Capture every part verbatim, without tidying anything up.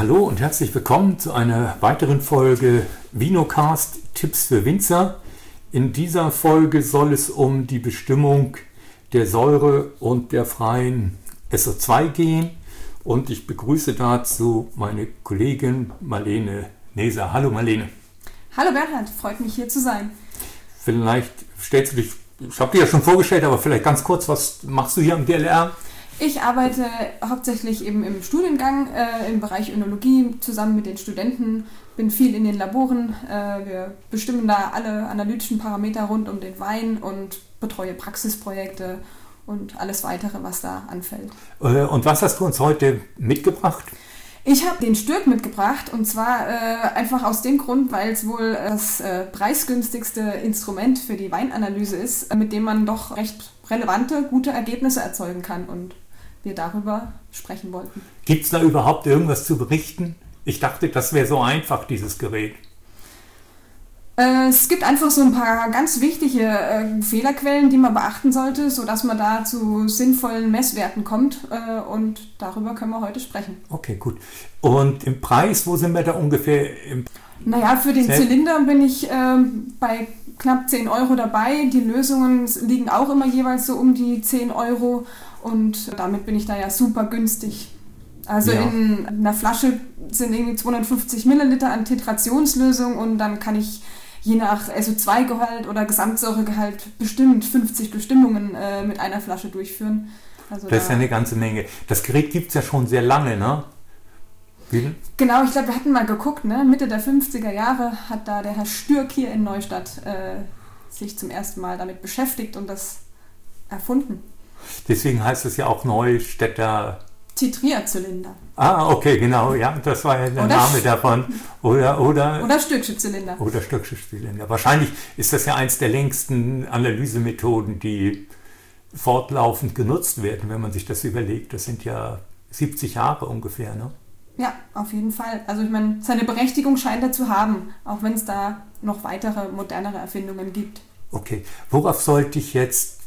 Hallo und herzlich willkommen zu einer weiteren Folge Vinocast Tipps für Winzer. In dieser Folge soll es um die Bestimmung der Säure und der freien S O zwei gehen und ich begrüße dazu meine Kollegin Marlene Neser. Hallo Marlene. Hallo Bernhard, freut mich hier zu sein. Vielleicht stellst du dich, ich habe dir ja schon vorgestellt, aber vielleicht ganz kurz, was machst du hier am D L R? Ich arbeite hauptsächlich eben im Studiengang äh, im Bereich Önologie zusammen mit den Studenten, bin viel in den Laboren, äh, wir bestimmen da alle analytischen Parameter rund um den Wein und betreue Praxisprojekte und alles weitere, was da anfällt. Äh, und was hast du uns heute mitgebracht? Ich habe den Stürk mitgebracht und zwar äh, einfach aus dem Grund, weil es wohl das äh, preisgünstigste Instrument für die Weinanalyse ist, mit dem man doch recht relevante, gute Ergebnisse erzeugen kann und wir darüber sprechen wollten. Gibt es da überhaupt irgendwas zu berichten? Ich dachte, das wäre so einfach, dieses Gerät. Äh, es gibt einfach so ein paar ganz wichtige äh, Fehlerquellen, die man beachten sollte, sodass man da zu sinnvollen Messwerten kommt äh, und darüber können wir heute sprechen. Okay, gut. Und im Preis, wo sind wir da ungefähr? Im naja, für den Selbst? Zylinder bin ich äh, bei knapp zehn Euro dabei. Die Lösungen liegen auch immer jeweils so um die zehn Euro und damit bin ich da ja super günstig. Also ja. In einer Flasche sind irgendwie zweihundertfünfzig Milliliter an Titrationslösung und dann kann ich je nach S O zwei Gehalt oder Gesamtsäuregehalt bestimmt fünfzig Bestimmungen äh, mit einer Flasche durchführen. Also das ist ja eine ganze Menge. Das Gerät gibt es ja schon sehr lange, ne? Wie? Genau, ich glaube, wir hatten mal geguckt, ne? Mitte der fünfziger Jahre hat da der Herr Stürk hier in Neustadt äh, sich zum ersten Mal damit beschäftigt und das erfunden. Deswegen heißt es ja auch Neustädter Titrierzylinder. Ah, okay, genau, ja, das war ja der oder Name davon. Oder, oder, oder Stürksche Zylinder. Oder Stürksche Zylinder. Wahrscheinlich ist das ja eins der längsten Analysemethoden, die fortlaufend genutzt werden, wenn man sich das überlegt. Das sind ja siebzig Jahre ungefähr, ne? Ja, auf jeden Fall. Also ich meine, seine Berechtigung scheint er zu haben, auch wenn es da noch weitere, modernere Erfindungen gibt. Okay, worauf sollte ich jetzt,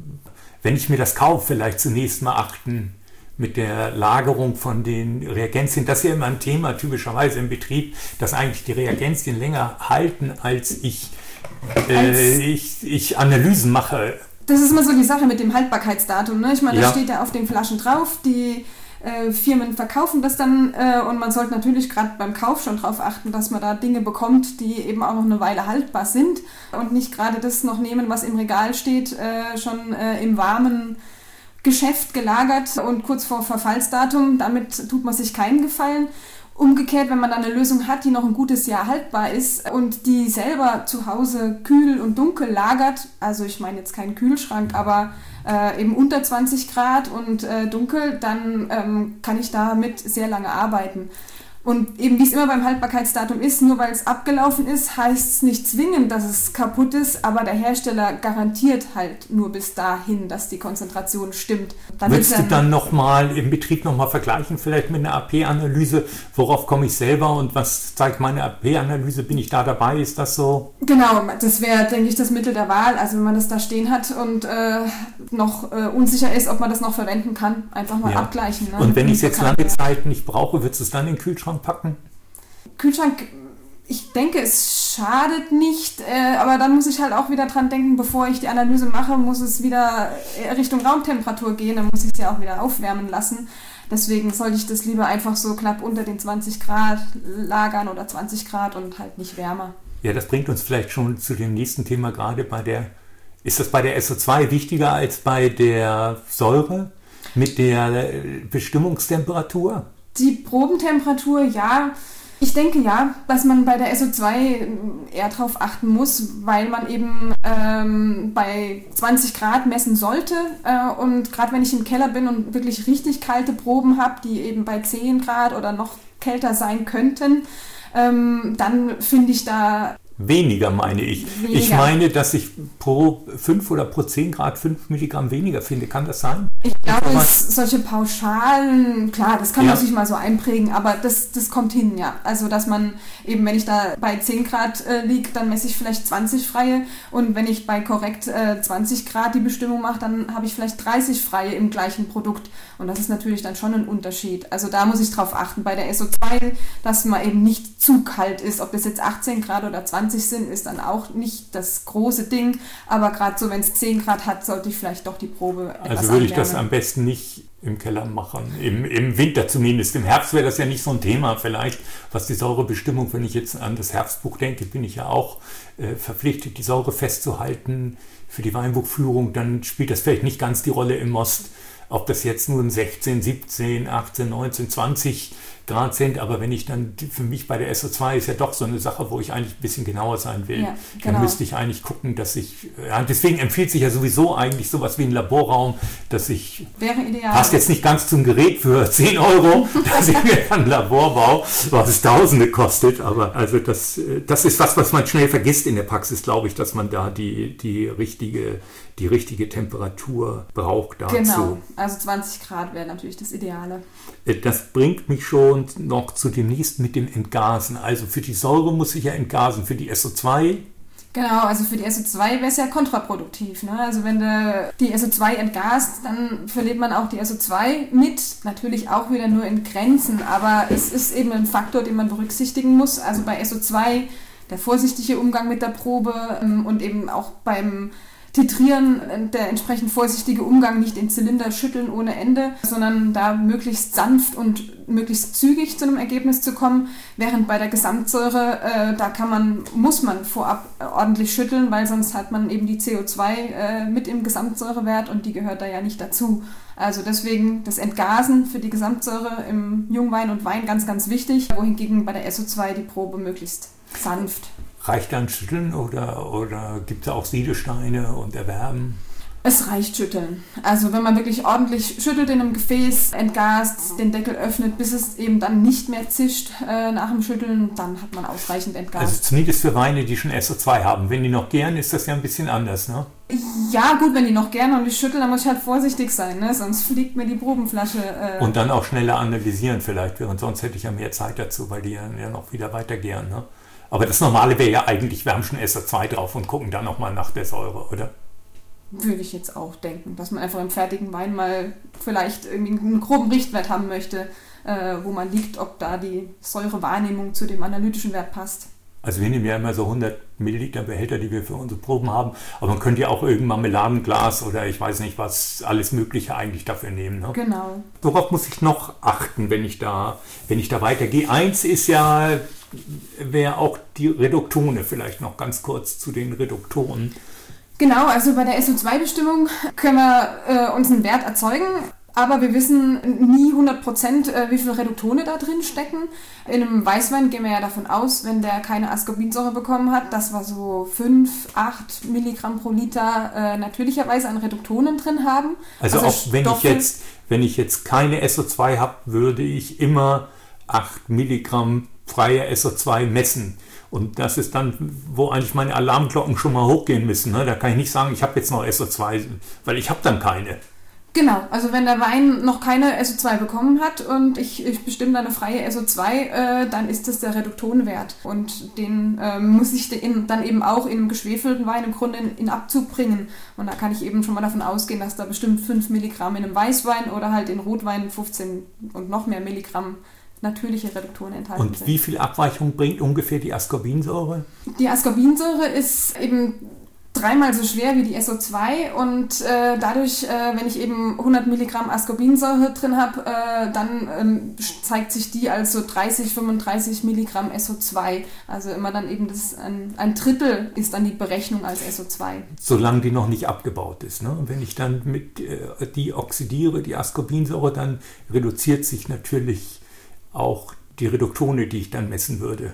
wenn ich mir das kaufe, vielleicht zunächst mal achten mit der Lagerung von den Reagenzien? Das ist ja immer ein Thema typischerweise im Betrieb, dass eigentlich die Reagenzien länger halten, als ich, äh, als ich, ich Analysen mache. Das ist immer so die Sache mit dem Haltbarkeitsdatum, ne? Ich meine, ja. Das steht ja auf den Flaschen drauf, die äh, Firmen verkaufen das dann äh, und man sollte natürlich gerade beim Kauf schon darauf achten, dass man da Dinge bekommt, die eben auch noch eine Weile haltbar sind und nicht gerade das noch nehmen, was im Regal steht, äh, schon äh, im warmen Geschäft gelagert und kurz vor Verfallsdatum. Damit tut man sich keinen Gefallen. Umgekehrt, wenn man dann eine Lösung hat, die noch ein gutes Jahr haltbar ist und die selber zu Hause kühl und dunkel lagert, also ich meine jetzt keinen Kühlschrank, aber äh, eben unter zwanzig Grad und äh, dunkel, dann ähm, kann ich damit sehr lange arbeiten. Und eben wie es immer beim Haltbarkeitsdatum ist, nur weil es abgelaufen ist, heißt es nicht zwingend, dass es kaputt ist, aber der Hersteller garantiert halt nur bis dahin, dass die Konzentration stimmt. Damit Würdest du dann nochmal im Betrieb nochmal vergleichen, vielleicht mit einer A P-Analyse, worauf komme ich selber und was zeigt meine A P-Analyse, bin ich da dabei, ist das so? Genau, das wäre, denke ich, das Mittel der Wahl, also wenn man das da stehen hat und äh, noch äh, unsicher ist, ob man das noch verwenden kann, einfach mal ja. abgleichen. Ne? Und wenn ich es jetzt lange Zeit nicht brauche, würdest du es dann in den Kühlschrank packen? Kühlschrank, ich denke, es schadet nicht, äh, aber dann muss ich halt auch wieder dran denken, bevor ich die Analyse mache, muss es wieder Richtung Raumtemperatur gehen, dann muss ich es ja auch wieder aufwärmen lassen. Deswegen sollte ich das lieber einfach so knapp unter den zwanzig Grad lagern oder zwanzig Grad und halt nicht wärmer. Ja, das bringt uns vielleicht schon zu dem nächsten Thema, gerade bei der, ist das bei der S O zwei wichtiger als bei der Säure mit der Bestimmungstemperatur? Die Probentemperatur, ja. Ich denke ja, dass man bei der S O zwei eher drauf achten muss, weil man eben ähm, bei zwanzig Grad messen sollte. Äh, und gerade wenn ich im Keller bin und wirklich richtig kalte Proben habe, die eben bei zehn Grad oder noch kälter sein könnten, ähm, dann finde ich da... Weniger meine ich. Weniger. Ich meine, dass ich pro fünf oder pro zehn Grad fünf Milligramm weniger finde. Kann das sein? Ich glaube, es, solche Pauschalen, klar, das kann ja. man sich mal so einprägen, aber das, das kommt hin, ja. Also, dass man eben, wenn ich da bei zehn Grad äh, liege, dann messe ich vielleicht zwanzig freie und wenn ich bei korrekt äh, zwanzig Grad die Bestimmung mache, dann habe ich vielleicht dreißig freie im gleichen Produkt und das ist natürlich dann schon ein Unterschied. Also, da muss ich drauf achten bei der S O zwei, dass man eben nicht zu kalt ist. Ob das jetzt achtzehn Grad oder zwanzig sind, ist dann auch nicht das große Ding, aber gerade so, wenn es zehn Grad hat, sollte ich vielleicht doch die Probe etwas Also würde ich anwärmen. das am besten nicht im Keller machen, Im, im Winter zumindest. Im Herbst wäre das ja nicht so ein Thema vielleicht, was die Säurebestimmung, wenn ich jetzt an das Herbstbuch denke, bin ich ja auch äh, verpflichtet, die Säure festzuhalten für die Weinbuchführung, dann spielt das vielleicht nicht ganz die Rolle im Most, ob das jetzt nur ein sechzehn, siebzehn, achtzehn, neunzehn, zwanzig Grad sind, aber wenn ich dann, für mich bei der S O zwei ist ja doch so eine Sache, wo ich eigentlich ein bisschen genauer sein will, ja, genau. Dann müsste ich eigentlich gucken, dass ich, ja, deswegen empfiehlt sich ja sowieso eigentlich sowas wie ein Laborraum, dass ich, wäre ideal. passt jetzt nicht ganz zum Gerät für zehn Euro, dass ich mir ein Labor baue, was es Tausende kostet, aber also das, das ist was, was man schnell vergisst in der Praxis, glaube ich, dass man da die, die richtige, die richtige Temperatur braucht dazu. Genau, also zwanzig Grad wäre natürlich das Ideale. Das bringt mich schon noch zu dem nächsten mit dem Entgasen. Also für die Säure muss ich ja entgasen, für die S O zwei. Genau, also für die S O zwei wäre es ja kontraproduktiv. Ne? Also wenn du die S O zwei entgast, dann verliert man auch die S O zwei mit. Natürlich auch wieder nur in Grenzen, aber es ist eben ein Faktor, den man berücksichtigen muss. Also bei S O zwei der vorsichtige Umgang mit der Probe und eben auch beim Titrieren, der entsprechend vorsichtige Umgang, nicht den Zylinder schütteln ohne Ende, sondern da möglichst sanft und möglichst zügig zu einem Ergebnis zu kommen, während bei der Gesamtsäure, äh, da kann man, muss man vorab äh, ordentlich schütteln, weil sonst hat man eben die C O zwei äh, mit im Gesamtsäurewert und die gehört da ja nicht dazu. Also deswegen das Entgasen für die Gesamtsäure im Jungwein und Wein ganz, ganz wichtig, wohingegen bei der S O zwei die Probe möglichst sanft. Reicht dann Schütteln oder, oder gibt es auch Siedesteine und Erwärmen? Es reicht Schütteln. Also wenn man wirklich ordentlich schüttelt in einem Gefäß, entgast, den Deckel öffnet, bis es eben dann nicht mehr zischt äh, nach dem Schütteln, dann hat man ausreichend entgast. Also zumindest für Weine, die schon S O zwei haben. Wenn die noch gären, ist das ja ein bisschen anders, ne? Ja gut, wenn die noch gern und ich schüttel, dann muss ich halt vorsichtig sein, ne? Sonst fliegt mir die Probenflasche. Äh und dann auch schneller analysieren vielleicht, während sonst hätte ich ja mehr Zeit dazu, weil die ja, ja noch wieder weiter gären, ne? Aber das Normale wäre ja eigentlich, wir haben schon S O zwei drauf und gucken dann nochmal nach der Säure, oder? Würde ich jetzt auch denken, dass man einfach im fertigen Wein mal vielleicht irgendwie einen groben Richtwert haben möchte, äh, wo man liegt, ob da die Säurewahrnehmung zu dem analytischen Wert passt. Also wir nehmen ja immer so hundert Milliliter Behälter, die wir für unsere Proben haben, aber man könnte ja auch irgendein Marmeladenglas oder ich weiß nicht was, alles Mögliche eigentlich dafür nehmen. Ne? Genau. Worauf muss ich noch achten, wenn ich da, wenn ich da weitergehe? Eins ist ja, wäre auch die Reduktone, vielleicht noch ganz kurz zu den Reduktoren. Genau, also bei der S O zwei Bestimmung können wir äh, uns einen Wert erzeugen, aber wir wissen nie hundert Prozent, äh, wie viele Reduktone da drin stecken. In einem Weißwein gehen wir ja davon aus, wenn der keine Ascorbinsäure bekommen hat, dass wir so fünf, acht Milligramm pro Liter äh, natürlicherweise an Reduktonen drin haben. Also, also auch wenn ich, jetzt, wenn ich jetzt keine S O zwei habe, würde ich immer acht Milligramm freie S O zwei messen. Und das ist dann, wo eigentlich meine Alarmglocken schon mal hochgehen müssen. Ne? Da kann ich nicht sagen, ich habe jetzt noch S O zwei, weil ich habe dann keine. Genau, also wenn der Wein noch keine S O zwei bekommen hat und ich, ich bestimme dann eine freie S O zwei, äh, dann ist das der Reduktonenwert. Und den äh, muss ich den dann eben auch in einem geschwefelten Wein im Grunde in, in Abzug bringen. Und da kann ich eben schon mal davon ausgehen, dass da bestimmt fünf Milligramm in einem Weißwein oder halt in Rotwein fünfzehn und noch mehr Milligramm natürliche Reduktoren enthalten und sind. Wie viel Abweichung bringt ungefähr die Ascorbinsäure? Die Ascorbinsäure ist eben dreimal so schwer wie die S O zwei und äh, dadurch, äh, wenn ich eben hundert Milligramm Ascorbinsäure drin habe, äh, dann ähm, zeigt sich die als so dreißig, fünfunddreißig Milligramm S O zwei. Also immer dann eben das ein, ein Drittel ist dann die Berechnung als S O zwei. Solange die noch nicht abgebaut ist. Ne? Und wenn ich dann mit äh, die oxidiere, die Ascorbinsäure, dann reduziert sich natürlich auch die Reduktone, die ich dann messen würde.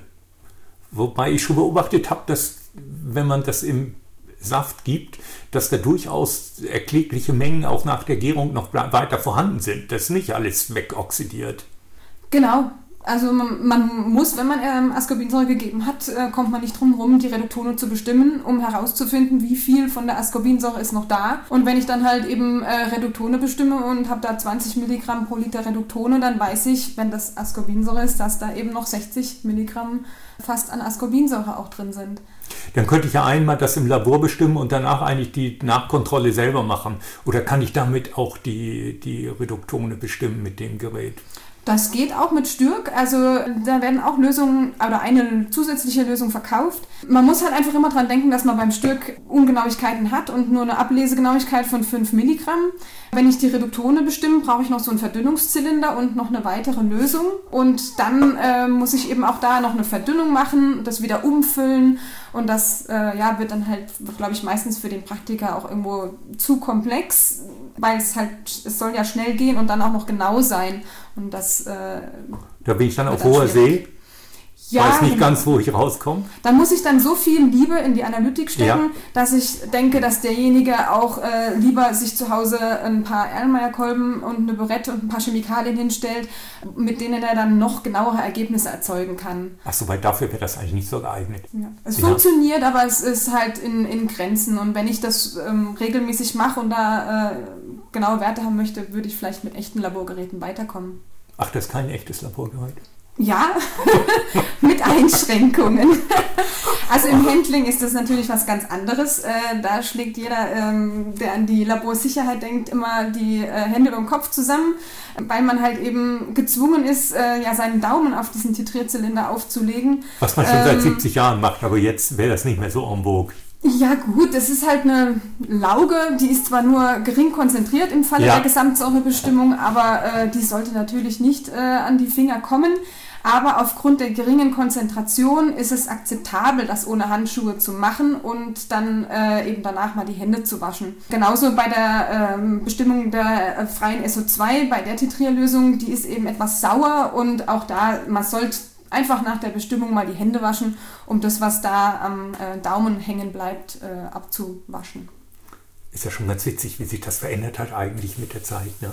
Wobei ich schon beobachtet habe, dass wenn man das im Saft gibt, dass da durchaus erklägliche Mengen auch nach der Gärung noch weiter vorhanden sind. Das ist nicht alles wegoxidiert. Genau. Also man, man muss, wenn man ähm, Ascorbinsäure gegeben hat, äh, kommt man nicht drum herum, die Reduktone zu bestimmen, um herauszufinden, wie viel von der Ascorbinsäure ist noch da. Und wenn ich dann halt eben äh, Reduktone bestimme und habe da zwanzig Milligramm pro Liter Reduktone, dann weiß ich, wenn das Ascorbinsäure ist, dass da eben noch sechzig Milligramm fast an Ascorbinsäure auch drin sind. Dann könnte ich ja einmal das im Labor bestimmen und danach eigentlich die Nachkontrolle selber machen. Oder kann ich damit auch die, die Reduktone bestimmen mit dem Gerät? Das geht auch mit Stürk, also da werden auch Lösungen oder eine zusätzliche Lösung verkauft. Man muss halt einfach immer dran denken, dass man beim Stürk Ungenauigkeiten hat und nur eine Ablesegenauigkeit von fünf Milligramm. Wenn ich die Reduktone bestimme, brauche ich noch so einen Verdünnungszylinder und noch eine weitere Lösung. Und dann äh, muss ich eben auch da noch eine Verdünnung machen, das wieder umfüllen. Und das äh, ja, wird dann halt, glaube ich, meistens für den Praktiker auch irgendwo zu komplex, weil es halt, es soll ja schnell gehen und dann auch noch genau sein. Und das, äh, da bin ich dann auf hoher See. Ja, weiß nicht ganz, wo ich rauskomme. Da muss ich dann so viel Liebe in die Analytik stecken, ja, dass ich denke, dass derjenige auch äh, lieber sich zu Hause ein paar Erlenmeyer-Kolben und eine Burette und ein paar Chemikalien hinstellt, mit denen er dann noch genauere Ergebnisse erzeugen kann. Ach so, weil dafür wäre das eigentlich nicht so geeignet. Ja. Es ja. funktioniert, aber es ist halt in, in Grenzen. Und wenn ich das ähm, regelmäßig mache und da äh, genaue Werte haben möchte, würde ich vielleicht mit echten Laborgeräten weiterkommen. Ach, das ist kein echtes Laborgerät? Ja, mit Einschränkungen. Also im Handling ist das natürlich was ganz anderes. Äh, da schlägt jeder, ähm, der an die Laborsicherheit denkt, immer die äh, Hände über den Kopf zusammen, weil man halt eben gezwungen ist, äh, ja, seinen Daumen auf diesen Titrierzylinder aufzulegen. Was man schon ähm, seit siebzig Jahren macht, aber jetzt wäre das nicht mehr so en vogue. Ja gut, das ist halt eine Lauge, die ist zwar nur gering konzentriert im Falle ja. der Gesamtsäurebestimmung, aber äh, die sollte natürlich nicht äh, an die Finger kommen. Aber aufgrund der geringen Konzentration ist es akzeptabel, das ohne Handschuhe zu machen und dann äh, eben danach mal die Hände zu waschen. Genauso bei der ähm, Bestimmung der äh, freien S O zwei, bei der Titrierlösung, die ist eben etwas sauer und auch da, man sollte einfach nach der Bestimmung mal die Hände waschen, um das, was da am äh, Daumen hängen bleibt, äh, abzuwaschen. Ist ja schon ganz witzig, wie sich das verändert hat eigentlich mit der Zeit, ne?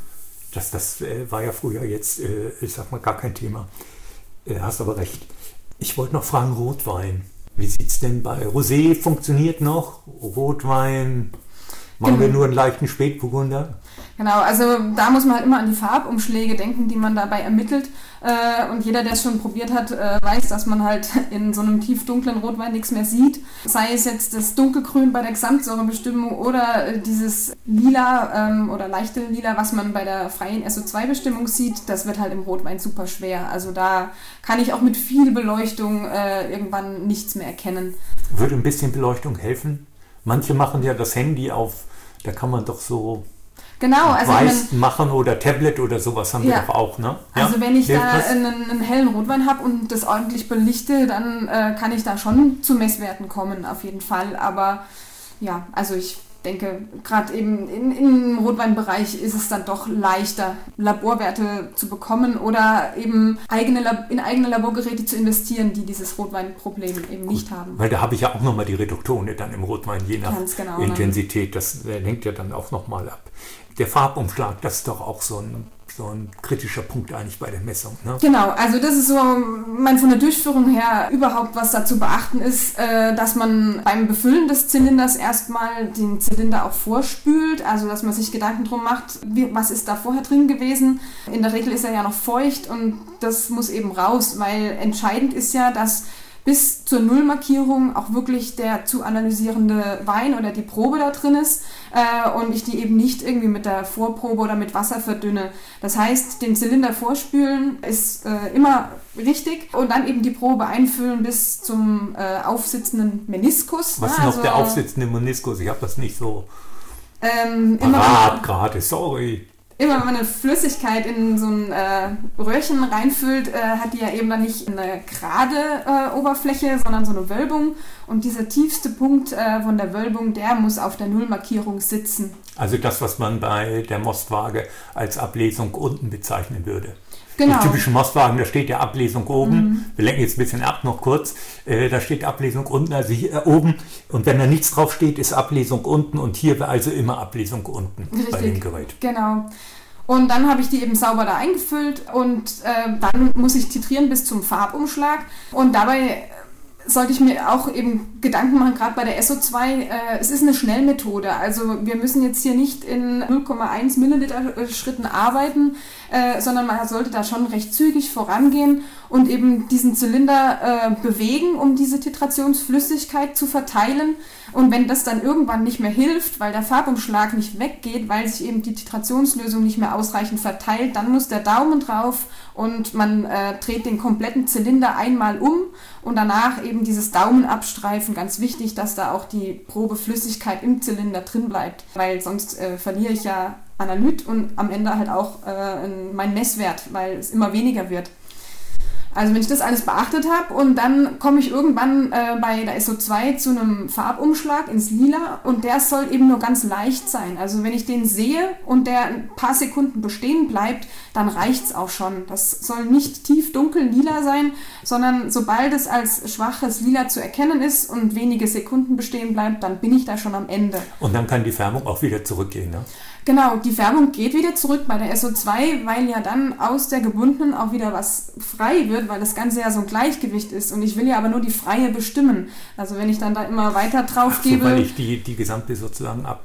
Das, das äh, war ja früher jetzt, äh, ich sag mal, gar kein Thema. Äh, hast aber recht. Ich wollte noch fragen, Rotwein. Wie sieht es denn bei Rosé? Funktioniert noch? Rotwein? Machen genau. wir nur einen leichten Spätburgunder? Genau, also da muss man halt immer an die Farbumschläge denken, die man dabei ermittelt. Äh, und jeder, der es schon probiert hat, äh, weiß, dass man halt in so einem tiefdunklen Rotwein nichts mehr sieht. Sei es jetzt das Dunkelgrün bei der Gesamtsäurebestimmung oder äh, dieses Lila ähm, oder leichte Lila, was man bei der freien S O zwei Bestimmung sieht, das wird halt im Rotwein super schwer. Also da kann ich auch mit viel Beleuchtung äh, irgendwann nichts mehr erkennen. Würde ein bisschen Beleuchtung helfen? Manche machen ja das Handy auf, da kann man doch so... Genau, also weiß wenn, machen oder Tablet oder sowas haben ja. wir doch auch, ne? Ja? Also wenn ich Hilft da einen, einen hellen Rotwein habe und das ordentlich belichte, dann äh, kann ich da schon zu Messwerten kommen, auf jeden Fall. Aber ja, also ich denke, gerade eben in, im Rotweinbereich ist es dann doch leichter, Laborwerte zu bekommen oder eben eigene, in eigene Laborgeräte zu investieren, die dieses Rotweinproblem eben Gut, nicht haben. Weil da habe ich ja auch nochmal die Reduktone dann im Rotwein, je nach genau, Intensität. Das hängt ja dann auch nochmal ab. Der Farbumschlag, das ist doch auch so ein, so ein kritischer Punkt eigentlich bei der Messung, ne? Genau, also das ist so, mein von der Durchführung her überhaupt, was da zu beachten ist, äh, dass man beim Befüllen des Zylinders erstmal den Zylinder auch vorspült, also dass man sich Gedanken drum macht, wie, was ist da vorher drin gewesen. In der Regel ist er ja noch feucht und das muss eben raus, weil entscheidend ist ja, dass bis zur Nullmarkierung auch wirklich der zu analysierende Wein oder die Probe da drin ist äh, und ich die eben nicht irgendwie mit der Vorprobe oder mit Wasser verdünne. Das heißt, den Zylinder vorspülen ist äh, immer richtig und dann eben die Probe einfüllen bis zum äh, aufsitzenden Meniskus. Was ist ne? noch also, der aufsitzende Meniskus? Ich habe das nicht so ähm, parat gerade, sorry. Immer wenn man eine Flüssigkeit in so ein äh, Röhrchen reinfüllt, äh, hat die ja eben dann nicht eine gerade äh, Oberfläche, sondern so eine Wölbung. Und dieser tiefste Punkt äh, von der Wölbung, der muss auf der Nullmarkierung sitzen. Also das, was man bei der Mostwaage als Ablesung unten bezeichnen würde. Genau. Die typischen Mostwagen, da steht ja Ablesung oben. Mhm. Wir lenken jetzt ein bisschen ab, noch kurz. Äh, da steht Ablesung unten, also hier äh, oben. Und wenn da nichts drauf steht, ist Ablesung unten. Und hier wäre also immer Ablesung unten. Richtig, bei dem Gerät. Genau. Und dann habe ich die eben sauber da eingefüllt und äh, dann muss ich titrieren bis zum Farbumschlag. Und dabei sollte ich mir auch eben Gedanken machen, gerade bei der S O zwei, äh, es ist eine Schnellmethode. Also wir müssen jetzt hier nicht in null Komma eins Milliliter Schritten arbeiten, äh, sondern man sollte da schon recht zügig vorangehen und eben diesen Zylinder äh, bewegen, um diese Titrationsflüssigkeit zu verteilen. Und wenn das dann irgendwann nicht mehr hilft, weil der Farbumschlag nicht weggeht, weil sich eben die Titrationslösung nicht mehr ausreichend verteilt, dann muss der Daumen drauf und man äh, dreht den kompletten Zylinder einmal um und danach eben dieses Daumen abstreifen. Ganz wichtig, dass da auch die Probeflüssigkeit im Zylinder drin bleibt, weil sonst äh, verliere ich ja Analyt und am Ende halt auch äh, meinen Messwert, weil es immer weniger wird. Also wenn ich das alles beachtet habe und dann komme ich irgendwann äh, bei der S O zwei zu einem Farbumschlag ins Lila und der soll eben nur ganz leicht sein. Also wenn ich den sehe und der ein paar Sekunden bestehen bleibt, dann reicht es auch schon. Das soll nicht tief dunkel lila sein, sondern sobald es als schwaches Lila zu erkennen ist und wenige Sekunden bestehen bleibt, dann bin ich da schon am Ende. Und dann kann die Färbung auch wieder zurückgehen, ne? Genau, die Färbung geht wieder zurück bei der S O zwei, weil ja dann aus der gebundenen auch wieder was frei wird, weil das Ganze ja so ein Gleichgewicht ist und ich will ja aber nur die freie bestimmen. Also wenn ich dann da immer weiter drauf gebe... Ach so, weil ich die, die gesamte sozusagen ab...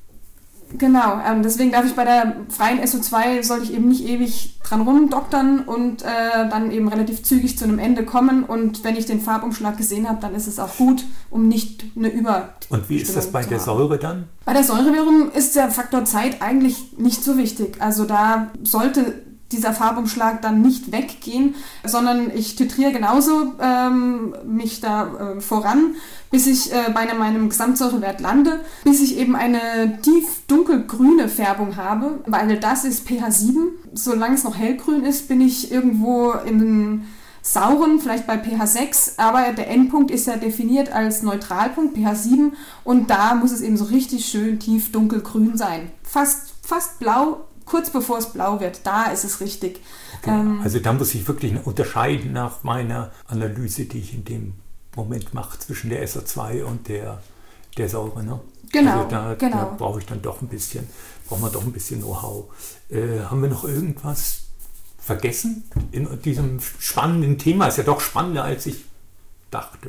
Genau, ähm, deswegen darf ich bei der freien S O zwei, sollte ich eben nicht ewig dran rumdoktern und äh, dann eben relativ zügig zu einem Ende kommen und wenn ich den Farbumschlag gesehen habe, dann ist es auch gut, um nicht eine Über. Und wie ist das bei der Säure dann? Bei der Säurewirkung ist der Faktor Zeit eigentlich nicht so wichtig. Also da sollte dieser Farbumschlag dann nicht weggehen, sondern ich titriere genauso ähm, mich da äh, voran, bis ich äh, bei meinem Gesamtsäurewert lande, bis ich eben eine tief dunkelgrüne Färbung habe, weil das ist pH sieben. Solange es noch hellgrün ist, bin ich irgendwo in den sauren, vielleicht bei pH sechs, aber der Endpunkt ist ja definiert als Neutralpunkt, pH sieben, und da muss es eben so richtig schön tief dunkelgrün sein. Fast, fast blau, kurz bevor es blau wird, da ist es richtig. Okay. Ähm, also da muss ich wirklich unterscheiden nach meiner Analyse, die ich in dem Moment mache, zwischen der S O zwei und der, der Säure. Ne? Genau, also da, genau. Da brauche ich dann doch ein bisschen, braucht man doch ein bisschen Know-how. Äh, haben wir noch irgendwas vergessen in diesem spannenden Thema? Ist ja doch spannender, als ich dachte.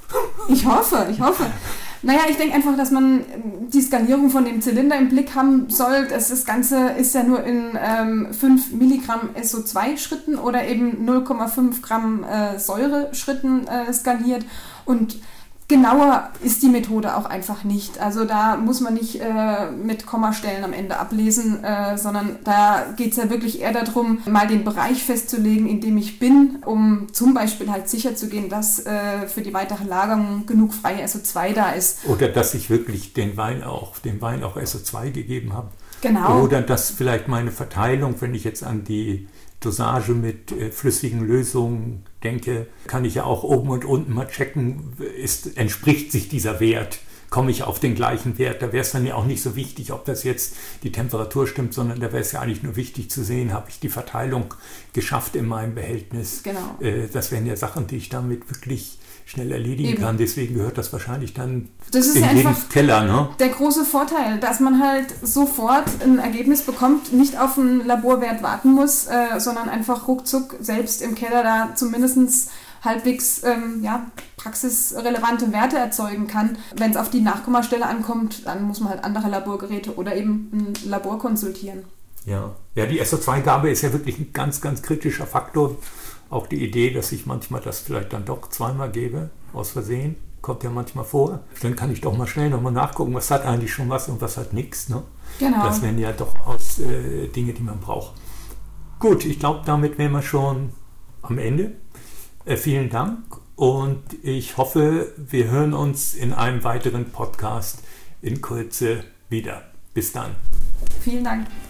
Ich hoffe, ich hoffe. Naja, ich denke einfach, dass man die Skalierung von dem Zylinder im Blick haben soll. Das, das Ganze ist ja nur in ähm, fünf Milligramm S O zwei Schritten oder eben null Komma fünf Gramm äh, Säure Schritten äh, skaliert. Und genauer ist die Methode auch einfach nicht. Also da muss man nicht äh, mit Kommastellen am Ende ablesen, äh, sondern da geht es ja wirklich eher darum, mal den Bereich festzulegen, in dem ich bin, um zum Beispiel halt sicherzugehen, dass äh, für die weitere Lagerung genug freie S O zwei da ist. Oder dass ich wirklich den Wein auch, dem Wein auch S O zwei gegeben habe. Genau. Oder dass vielleicht meine Verteilung, wenn ich jetzt an die Dosage mit äh, flüssigen Lösungen denke, kann ich ja auch oben und unten mal checken, ist, entspricht sich dieser Wert, komme ich auf den gleichen Wert. Da wäre es dann ja auch nicht so wichtig, ob das jetzt die Temperatur stimmt, sondern da wäre es ja eigentlich nur wichtig zu sehen, habe ich die Verteilung geschafft in meinem Behältnis. Genau. Äh, das wären ja Sachen, die ich damit wirklich schnell erledigen Eben. kann. Deswegen gehört das wahrscheinlich dann das ist in ja jeden einfach Keller. Ne? Der große Vorteil, dass man halt sofort ein Ergebnis bekommt, nicht auf einen Laborwert warten muss, äh, sondern einfach ruckzuck selbst im Keller da zumindest halbwegs ähm, ja, praxisrelevante Werte erzeugen kann. Wenn es auf die Nachkommastelle ankommt, dann muss man halt andere Laborgeräte oder eben ein Labor konsultieren. Ja, ja, die S O zwei Gabe ist ja wirklich ein ganz, ganz kritischer Faktor. Auch die Idee, dass ich manchmal das vielleicht dann doch zweimal gebe, aus Versehen, kommt ja manchmal vor. Dann kann ich doch mal schnell nochmal nachgucken, was hat eigentlich schon was und was hat nichts. Ne? Genau. Das wären ja doch aus äh, Dinge, die man braucht. Gut, ich glaube, damit wären wir schon am Ende. Äh, vielen Dank und ich hoffe, wir hören uns in einem weiteren Podcast in Kürze wieder. Bis dann. Vielen Dank.